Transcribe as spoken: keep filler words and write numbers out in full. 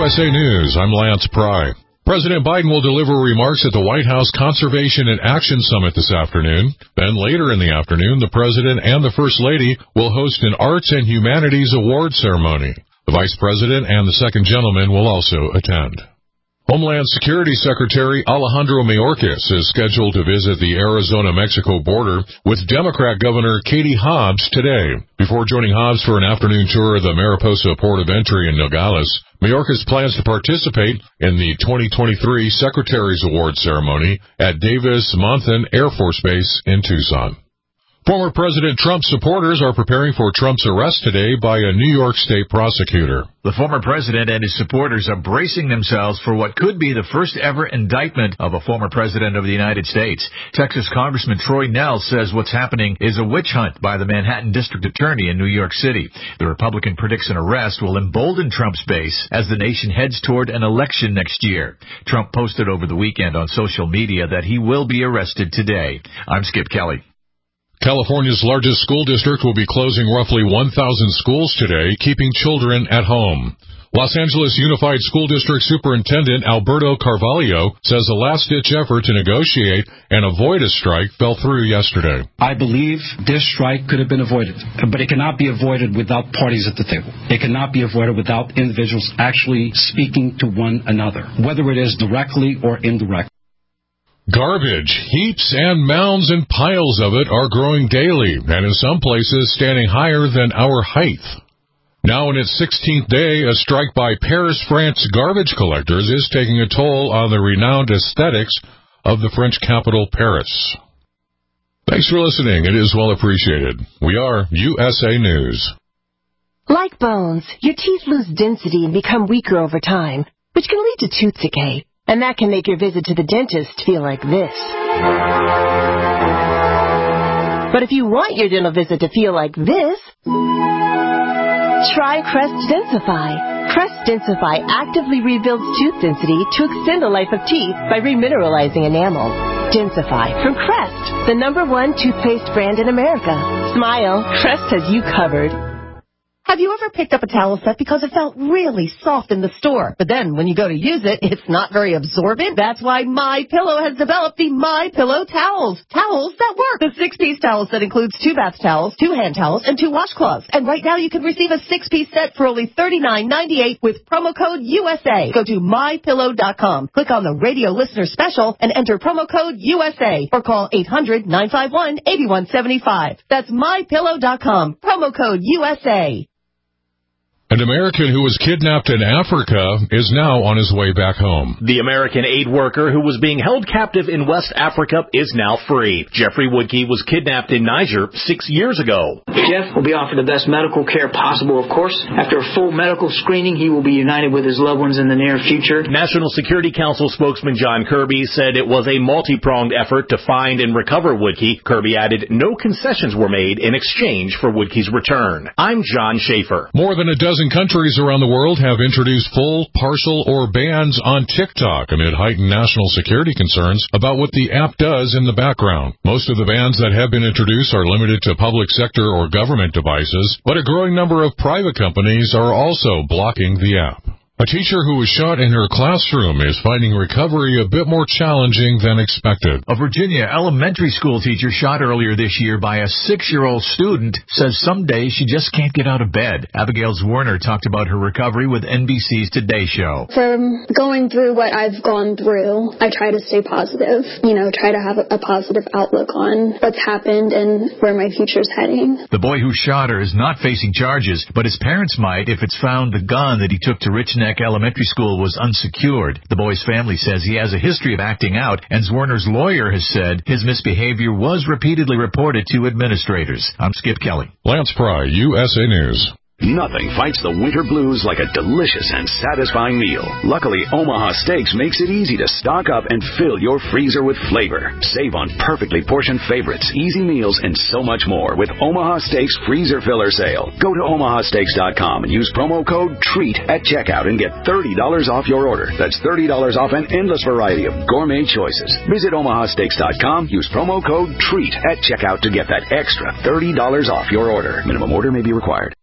S A News, I'm Lance Pry. President Biden will deliver remarks at the White House Conservation and Action Summit this afternoon. Then later in the afternoon, the President and the First Lady will host an Arts and Humanities Award ceremony. The Vice President and the Second Gentleman will also attend. Homeland Security Secretary Alejandro Mayorkas is scheduled to visit the Arizona-Mexico border with Democrat Governor Katie Hobbs today. Before joining Hobbs for an afternoon tour of the Mariposa Port of Entry in Nogales, Mayorkas plans to participate in the twenty twenty-three Secretary's Award ceremony at Davis-Monthan Air Force Base in Tucson. Former President Trump's supporters are preparing for Trump's arrest today by a New York State prosecutor. The former president and his supporters are bracing themselves for what could be the first ever indictment of a former president of the United States. Texas Congressman Troy Nell says what's happening is a witch hunt by the Manhattan District Attorney in New York City. The Republican predicts an arrest will embolden Trump's base as the nation heads toward an election next year. Trump posted over the weekend on social media that he will be arrested today. I'm Skip Kelly. California's largest school district will be closing roughly one thousand schools today, keeping children at home. Los Angeles Unified School District Superintendent Alberto Carvalho says a last-ditch effort to negotiate and avoid a strike fell through yesterday. I believe this strike could have been avoided, but it cannot be avoided without parties at the table. It cannot be avoided without individuals actually speaking to one another, whether it is directly or indirectly. Garbage, heaps and mounds and piles of it are growing daily, and in some places standing higher than our height. Now in its sixteenth day, a strike by Paris, France garbage collectors is taking a toll on the renowned aesthetics of the French capital, Paris. Thanks for listening. It is well appreciated. We are U S A News. Like bones, your teeth lose density and become weaker over time, which can lead to tooth decay. And that can make your visit to the dentist feel like this. But if you want your dental visit to feel like this, try Crest Densify. Crest Densify actively rebuilds tooth density to extend the life of teeth by remineralizing enamel. Densify from Crest, the number one toothpaste brand in America. Smile, Crest has you covered. Have you ever picked up a towel set because it felt really soft in the store, but then when you go to use it, it's not very absorbent? That's why MyPillow has developed the MyPillow towels. Towels that work. The six-piece towel set includes two bath towels, two hand towels, and two washcloths. And right now you can receive a six-piece set for only thirty-nine ninety-eight with promo code U S A. Go to my pillow dot com, click on the radio listener special, and enter promo code U S A, or call eight hundred nine five one eight one seven five. That's my pillow dot com, promo code U S A. An American who was kidnapped in Africa is now on his way back home. The American aid worker who was being held captive in West Africa is now free. Jeffrey Woodkey was kidnapped in Niger six years ago. Jeff will be offered the best medical care possible, of course. After a full medical screening, he will be united with his loved ones in the near future. National Security Council spokesman John Kirby said it was a multi-pronged effort to find and recover Woodkey. Kirby added no concessions were made in exchange for Woodkey's return. I'm John Schaefer. More than a dozen countries around the world have introduced full, partial, or bans on TikTok amid heightened national security concerns about what the app does in the background. Most of the bans that have been introduced are limited to public sector or government devices, but a growing number of private companies are also blocking the app. A teacher who was shot in her classroom is finding recovery a bit more challenging than expected. A Virginia elementary school teacher shot earlier this year by a six-year-old student says some days she just can't get out of bed. Abigail Zwerner talked about her recovery with N B C's Today Show. From going through what I've gone through, I try to stay positive, you know, try to have a positive outlook on what's happened and where my future's heading. The boy who shot her is not facing charges, but his parents might if it's found the gun that he took to Rich Neck Elementary School was unsecured. The boy's family says he has a history of acting out, and Zwerner's lawyer has said his misbehavior was repeatedly reported to administrators. I'm Skip Kelly. Lance Pry, U S A News. Nothing fights the winter blues like a delicious and satisfying meal. Luckily, Omaha Steaks makes it easy to stock up and fill your freezer with flavor. Save on perfectly portioned favorites, easy meals, and so much more with Omaha Steaks Freezer Filler Sale. Go to omaha steaks dot com and use promo code TREAT at checkout and get thirty dollars off your order. That's thirty dollars off an endless variety of gourmet choices. Visit omaha steaks dot com, use promo code TREAT at checkout to get that extra thirty dollars off your order. Minimum order may be required.